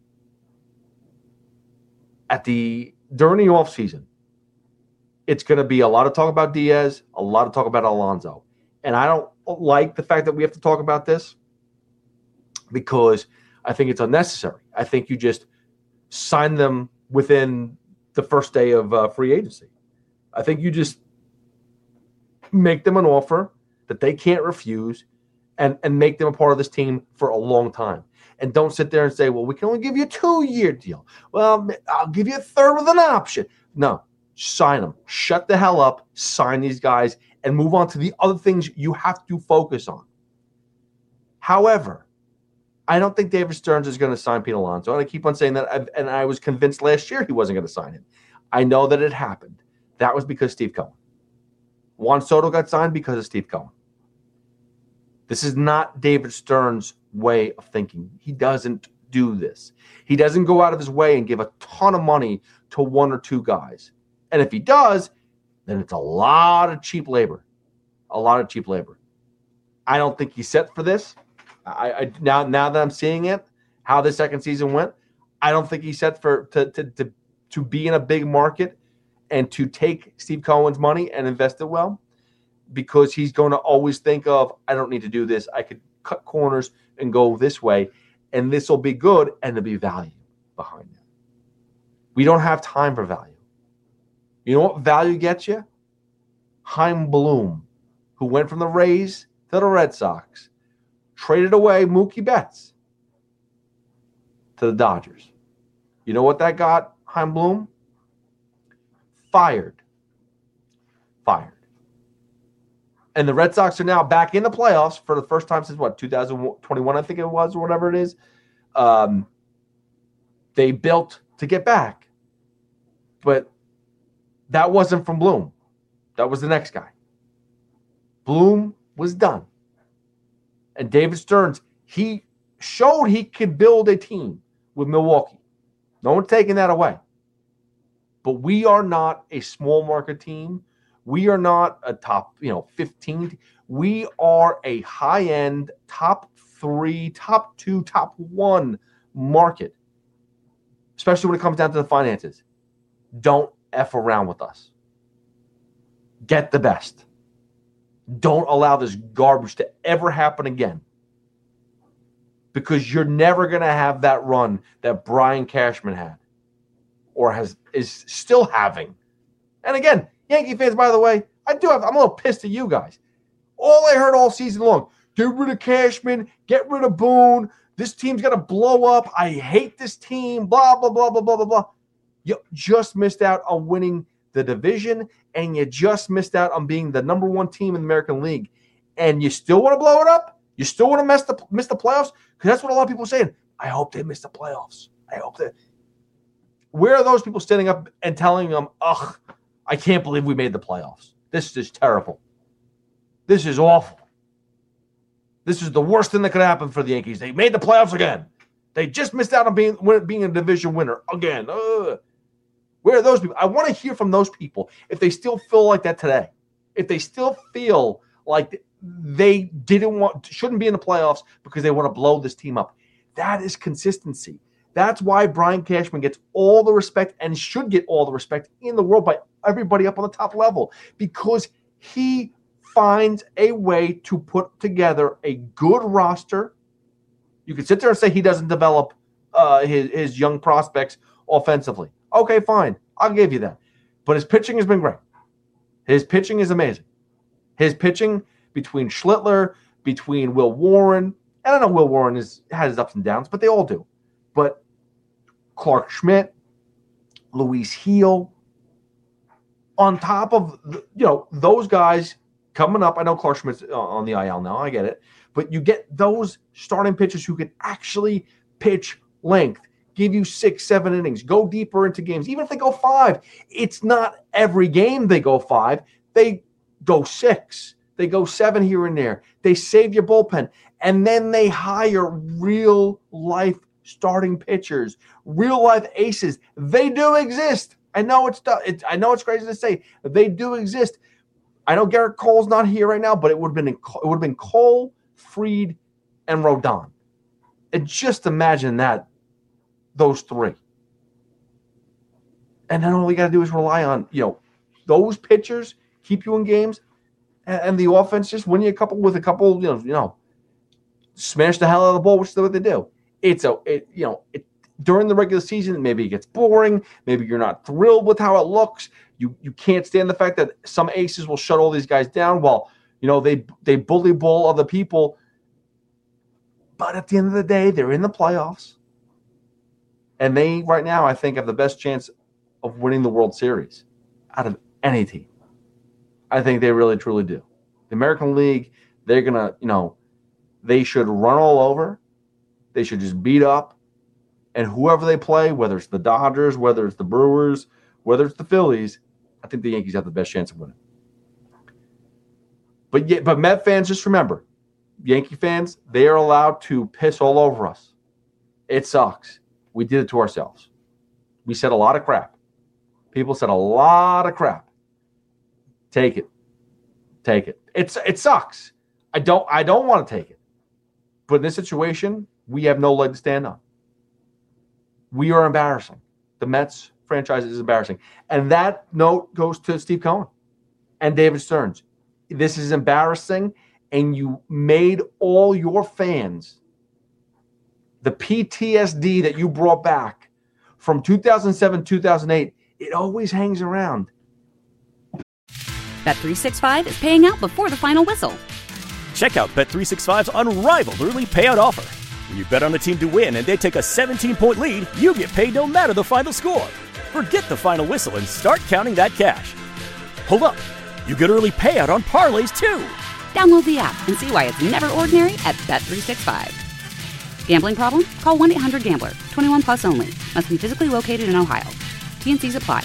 During the offseason, it's going to be a lot of talk about Diaz, a lot of talk about Alonso. And I don't like the fact that we have to talk about this because I think it's unnecessary. I think you just sign them within the first day of free agency. I think you just make them an offer that they can't refuse and make them a part of this team for a long time. And don't sit there and say, well, we can only give you a 2-year deal. Well, I'll give you a third with an option. No, sign them. Shut the hell up, sign these guys, and move on to the other things you have to focus on. However, I don't think David Stearns is going to sign Pete Alonso. And I keep on saying that, and I was convinced last year he wasn't going to sign him. I know that it happened. That was because Steve Cohen. Juan Soto got signed because of Steve Cohen. This is not David Stearns' way of thinking. He doesn't do this. He doesn't go out of his way and give a ton of money to 1 or 2 guys. And if he does, then it's a lot of cheap labor. A lot of cheap labor. I don't think he's set for this. Now that I'm seeing it, how the second season went, I don't think he's set for to be in a big market and to take Steve Cohen's money and invest it well, because he's going to always think of, I don't need to do this. I could cut corners and go this way, and this will be good, and there'll be value behind it. We don't have time for value. You know what value gets you? Chaim Bloom, who went from the Rays to the Red Sox, traded away Mookie Betts to the Dodgers. You know what that got Chaim Bloom? Fired. And the Red Sox are now back in the playoffs for the first time since, 2021, I think it was, or whatever it is. They built to get back. But that wasn't from Bloom. That was the next guy. Bloom was done. And David Stearns, he showed he could build a team with Milwaukee. No one's taking that away. But we are not a small market team. We are not a top, 15. We are a high-end, top 3, top 2, top 1 market, especially when it comes down to the finances. Don't F around with us. Get the best. Don't allow this garbage to ever happen again, because you're never going to have that run that Brian Cashman had or is still having. And again, Yankee fans, by the way, I'm a little pissed at you guys. All I heard all season long, get rid of Cashman, get rid of Boone, this team's going to blow up, I hate this team, blah, blah, blah, blah, blah, blah, blah. You just missed out on winning the division, and you just missed out on being the number 1 team in the American League. And you still want to blow it up? You still want to miss the playoffs? Because that's what a lot of people are saying. I hope they miss the playoffs. I hope that. Where are those people standing up and telling them, ugh, I can't believe we made the playoffs. This is terrible. This is awful. This is the worst thing that could happen for the Yankees. They made the playoffs again. They just missed out on being a division winner again. Where are those people? I want to hear from those people if they still feel like that today. If they still feel like they shouldn't be in the playoffs because they want to blow this team up. That is consistency. That's why Brian Cashman gets all the respect and should get all the respect in the world by everybody up on the top level, because he finds a way to put together a good roster. You can sit there and say he doesn't develop his young prospects offensively. Okay, fine. I'll give you that. But his pitching has been great. His pitching is amazing. His pitching between Schlittler, between Will Warren, and I know Will Warren has his ups and downs, but they all do. But Clark Schmidt, Luis Heel, on top of those guys coming up. I know Clark Schmidt's on the IL now. I get it. But you get those starting pitchers who can actually pitch length, give you 6-7 innings, go deeper into games. Even if they go 5, it's not every game they go 5. They go 6. They go 7 here and there. They save your bullpen. And then they hire real-life starting pitchers, real-life aces. They do exist. I know it's crazy to say. They do exist. I know Garrett Cole's not here right now, but it would have been Cole, Fried, and Rodon. And just imagine that, those three. And then all we got to do is rely on, those pitchers keep you in games, and the offense just win you a couple, smash the hell out of the ball, which is what they do. During the regular season, maybe it gets boring. Maybe you're not thrilled with how it looks. You can't stand the fact that some aces will shut all these guys down while, they bully ball other people. But at the end of the day, they're in the playoffs. And they, right now, I think, have the best chance of winning the World Series out of any team. I think they really, truly do. The American League, they're going to, they should run all over. They should just beat up. And whoever they play, whether it's the Dodgers, whether it's the Brewers, whether it's the Phillies, I think the Yankees have the best chance of winning. But Met fans, just remember, Yankee fans, they are allowed to piss all over us. It sucks. We did it to ourselves. We said a lot of crap. People said a lot of crap. Take it. It sucks. I don't want to take it. But in this situation, we have no leg to stand on. We are embarrassing. The Mets franchise is embarrassing. And that note goes to Steve Cohen and David Stearns. This is embarrassing, and you made all your fans, the PTSD that you brought back from 2007, 2008, it always hangs around. Bet365 is paying out before the final whistle. Check out Bet365's unrivaled early payout offer. When you bet on a team to win and they take a 17-point lead, you get paid no matter the final score. Forget the final whistle and start counting that cash. Hold up. You get early payout on parlays, too. Download the app and see why it's never ordinary at Bet365. Gambling problem? Call 1-800-GAMBLER. 21 plus only. Must be physically located in Ohio. T&Cs apply.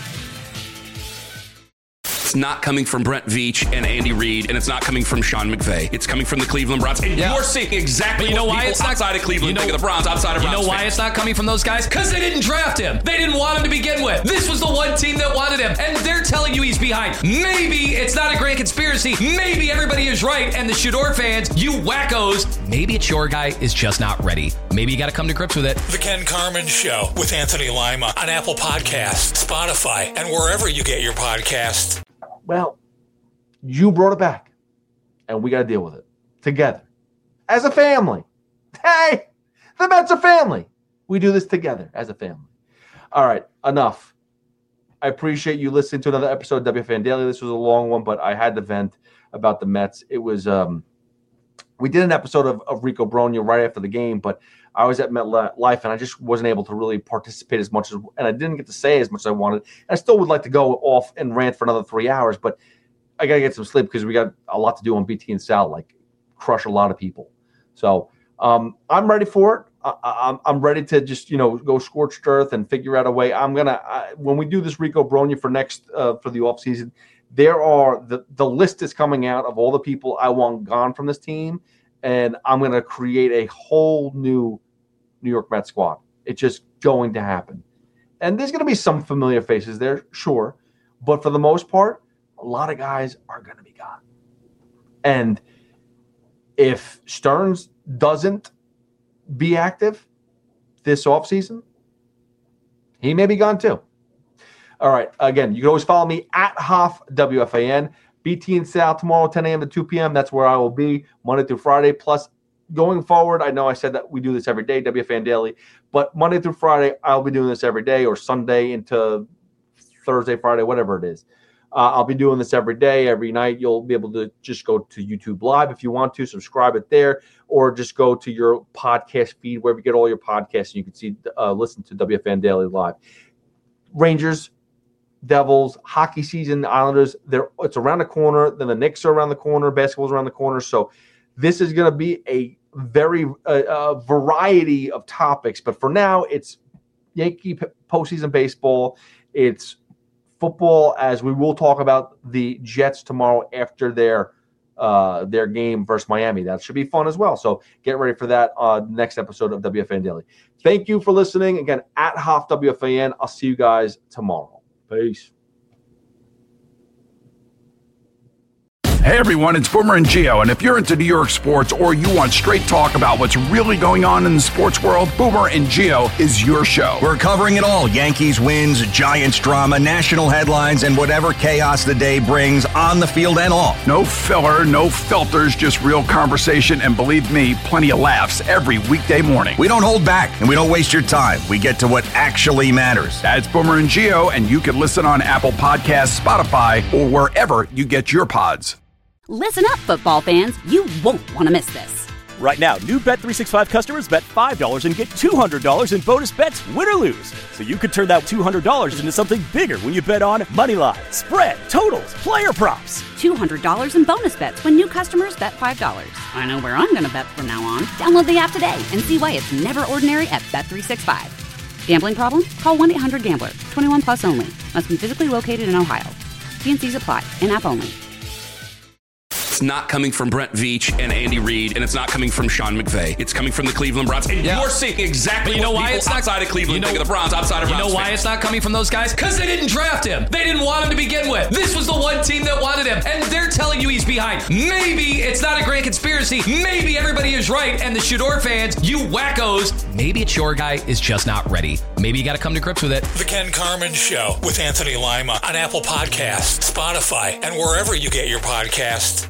It's not coming from Brent Veach and Andy Reid, and it's not coming from Sean McVay. It's coming from the Cleveland Browns. And you're seeing exactly what people outside of Cleveland think of the Browns, outside of Browns. You know why it's not coming from those guys? Because they didn't draft him. They didn't want him to begin with. This was the one team that wanted him, and they're telling you he's behind. Maybe it's not a grand conspiracy. Maybe everybody is right, and the Shador fans, you wackos, maybe it's your guy is just not ready. Maybe you got to come to grips with it. The Ken Carman Show with Anthony Lima on Apple Podcasts, Spotify, and wherever you get your podcasts. Well, you brought it back, and we got to deal with it together as a family. Hey, the Mets are family. We do this together as a family. All right, enough. I appreciate you listening to another episode of WFAN Daily. This was a long one, but I had to vent about the Mets. It was we did an episode of Rico Brogna right after the game, but I was at MetLife, and I just wasn't able to really participate as much, and I didn't get to say as much as I wanted. I still would like to go off and rant for another 3 hours, but I got to get some sleep because we got a lot to do on BT and Sal, like crush a lot of people. So I'm ready for it. I'm ready to just, go scorched earth and figure out a way. When we do this Rico Brogna for the offseason, there are the list is coming out of all the people I want gone from this team, and I'm going to create a whole new New York Mets squad. It's just going to happen. And there's going to be some familiar faces there, sure. But for the most part, a lot of guys are going to be gone. And if Stearns doesn't be active this offseason, he may be gone too. All right. Again, you can always follow me at Hoff WFAN. BT and Sal tomorrow, 10 a.m. to 2 p.m. That's where I will be Monday through Friday. Plus, going forward, I know I said that we do this every day, WFAN Daily. But Monday through Friday, I'll be doing this every day, or Sunday into Thursday, Friday, whatever it is. I'll be doing this every day, every night. You'll be able to just go to YouTube Live if you want to, subscribe it there, or just go to your podcast feed, wherever you get all your podcasts, and you can see, listen to WFAN Daily Live. Rangers, Devils, hockey season, Islanders, it's around the corner. Then the Knicks are around the corner. Basketball's around the corner. So this is going to be a very variety of topics. But for now, it's Yankee postseason baseball. It's football, as we will talk about the Jets tomorrow after their their game versus Miami. That should be fun as well. So get ready for that next episode of WFAN Daily. Thank you for listening. Again, at Hoff WFAN. I'll see you guys tomorrow. Peace. Hey everyone, it's Boomer and Gio, and if you're into New York sports or you want straight talk about what's really going on in the sports world, Boomer and Gio is your show. We're covering it all. Yankees wins, Giants drama, national headlines, and whatever chaos the day brings on the field and off. No filler, no filters, just real conversation, and believe me, plenty of laughs every weekday morning. We don't hold back, and we don't waste your time. We get to what actually matters. That's Boomer and Gio, and you can listen on Apple Podcasts, Spotify, or wherever you get your pods. Listen up, football fans. You won't want to miss this. Right now, new Bet365 customers bet $5 and get $200 in bonus bets, win or lose. So you could turn that $200 into something bigger when you bet on money line, spread, totals, player props. $200 in bonus bets when new customers bet $5. I know where I'm going to bet from now on. Download the app today and see why it's never ordinary at Bet365. Gambling problem? Call 1-800-GAMBLER. 21 plus only. Must be physically located in Ohio. T&Cs apply. In-app only. It's not coming from Brent Veach and Andy Reid, and it's not coming from Sean McVay. It's coming from the Cleveland Browns. And you're seeing exactly what people outside of Cleveland think of the Browns, outside of Browns. You know why it's not coming from those guys? Because they didn't draft him. They didn't want him to begin with. This was the one team that wanted him, and they're telling you he's behind. Maybe it's not a grand conspiracy. Maybe everybody is right, and the Shador fans, you wackos, maybe it's your guy is just not ready. Maybe you got to come to grips with it. The Ken Carman Show with Anthony Lima on Apple Podcasts, Spotify, and wherever you get your podcasts.